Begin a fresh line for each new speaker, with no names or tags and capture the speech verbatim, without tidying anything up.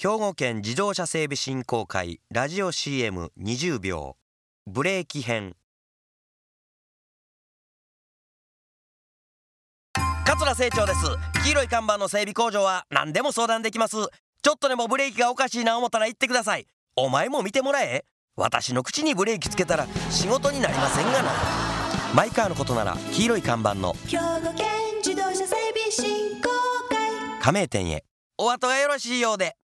兵庫県自動車整備振興会ラジオ シーエムにじゅう 秒ブレーキ編。桂清張です。黄色い看板の整備工場は何でも相談できます。ちょっとでもブレーキがおかしいな思ったら言ってください。お前も見てもらえ。私の口にブレーキつけたら仕事になりませんがな。マイカーのことなら黄色い看板の
兵庫県自動車整備振興会
加盟店へ。お後がよろしいようで。